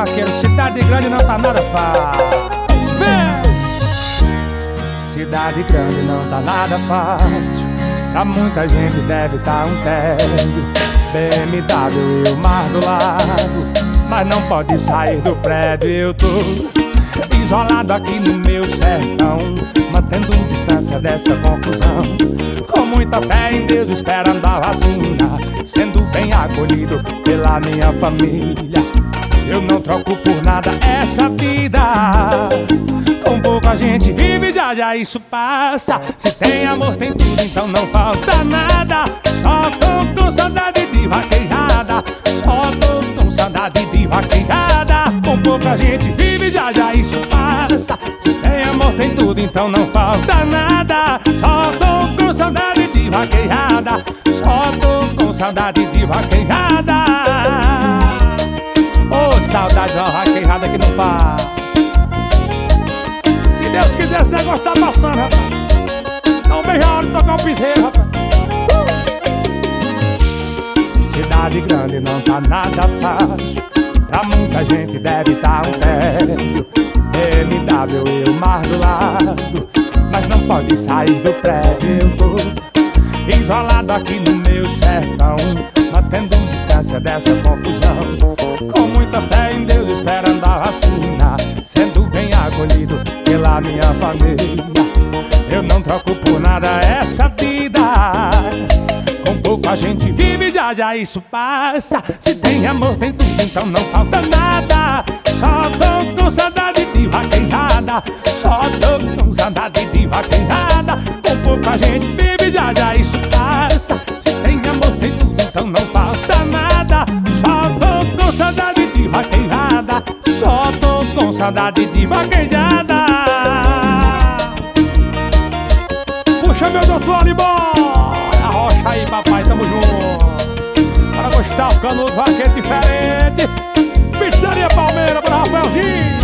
vaqueiro, cidade grande não tá nada fácil. Vem! Cidade grande não tá nada fácil. Pra muita gente deve tá um tédio. BMW e o mar do lado, mas não pode sair do prédio. Eu tô isolado aqui no meu sertão, mantendo distância dessa confusão. Com muita fé em Deus esperando a vacina, sendo bem acolhido pela minha família. Eu não troco por nada essa vida. Com pouca gente vive, já já isso passa. Se tem amor tem tudo, então não falta nada. Só tô com saudade de vaquejada. Só tô com saudade de vaquejada. Com pouca gente vive, já já isso passa. Se tem amor tem tudo, então não falta nada. Só tô com saudade de vaquejada. Só tô com saudade de vaquejada. Ô, saudade de uma vaquejada que não passa. Se Deus quiser, esse negócio tá passando, rapaz. Não vejo a hora de tocar um piseiro, rapaz. Cidade grande não tá nada fácil. Pra muita gente deve tá um tédio. BMW e o mar do lado, mas não pode sair do prédio. Eu tô isolado aqui no meu sertão, mantendo distância dessa confusão. Com muita fé em Deus esperando a vacina, sendo bem acolhido pela minha família. Eu não troco por nada essa vida. Com pouca gente vive, já já isso passa. Se tem amor tem tudo, então não falta nada. Só tô com saudade de vaquejada. Só tô com saudade de vaquejada. Com pouca gente vive, já já isso passa. Se tem amor tem tudo, então não falta nada. Só tô com saudade de vaquejada. Só tô com saudade de vaquejada. Puxa meu doutor Alibó, arrocha aí papai, tamo junto. Para gostar, o Canudo vaqueiro diferente. Pizzaria Palmeira para Rafaelzinho.